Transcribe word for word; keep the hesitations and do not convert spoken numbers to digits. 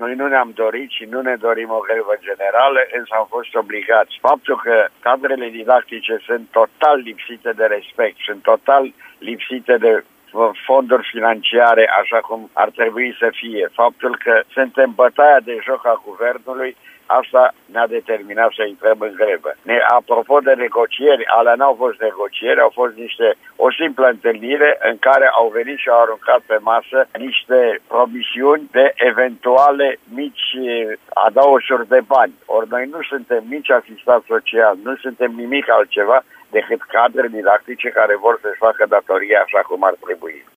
Noi nu ne-am dorit și nu ne dorim o grevă generală, însă am fost obligați. Faptul că cadrele didactice sunt total lipsite de respect, sunt total lipsite de fonduri financiare așa cum ar trebui să fie. Faptul că suntem bătaia de joc a guvernului, asta ne-a determinat să intrăm în grevă. Ne, apropo de negocieri, alea n-au fost negocieri, au fost niște, o simplă întâlnire în care au venit și au aruncat pe masă niște promisiuni de eventuale mici adaosuri de bani. Ori noi nu suntem nici asistat social, nu suntem nimic altceva decât cadre didactice care vor să-și facă datoria așa cum ar trebui.